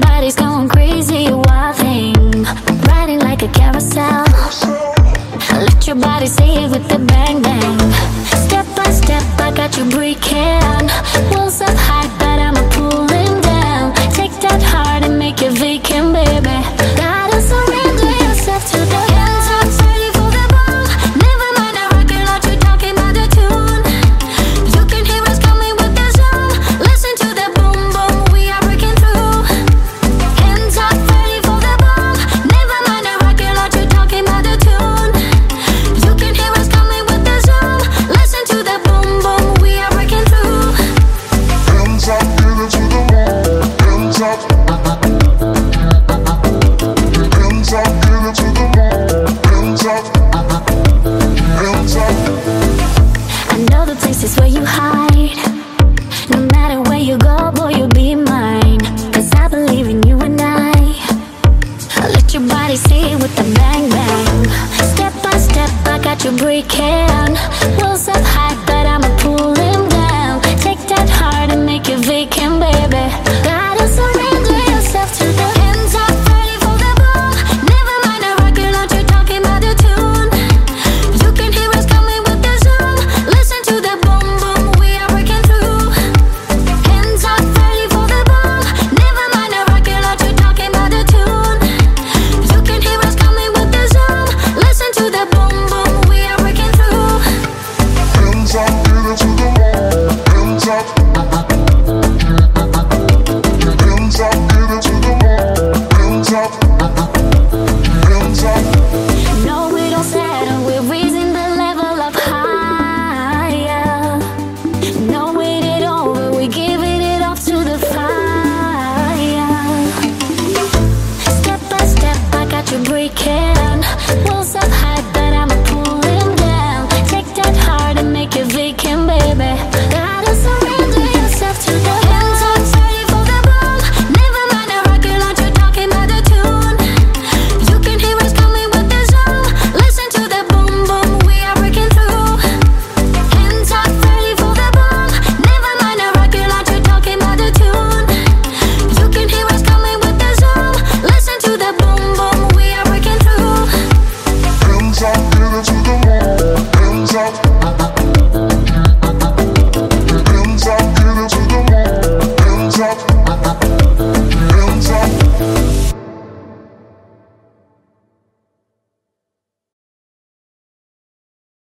body's going crazy, a wild thing, riding like a carousel. Let your body say it with the bang bang. Step by step, I got you breaking. Walls up high, but I'm a pulling down. Take that heart and make it vacant, baby. Gotta surrender yourself to the hands up, ready for the ball. Never mind, I rock it out, you talking about the tune. You can hear us coming with the zone. Listen to the boom boom, we are breaking through. Hands up, ready for the ball. Never mind, I rock it out, you talking about the tune. You can hear us coming with the zone. Listen to the boom boom, we are breaking through. Hands up, get it to the wall. Hands up. Hands up, get it to the wall. Hands up. Hands up. I know the places where you hide. No matter where you go, boy, you'll be mine. 'Cause I believe in you and I let your body say it with the bang bang. Step by step, I got you breaking. Walls up high, but I'ma pull them down. Take that heart and make it vacant, baby. Gotta surrender yourself to the hands up, ready for the ball. Never mind, I rock it out, you're talking about the tune. You can hear us coming with the zone. Listen to the boom boom, we are breaking through. Hands up, ready for the ball. Never mind, I rock it out, you're talking about the tune. You can hear us coming with the zone. Listen to the boom boom, we are breaking through. Hands up, get it to the wall. Hands up. Hands up, get it to the wall. Hands up.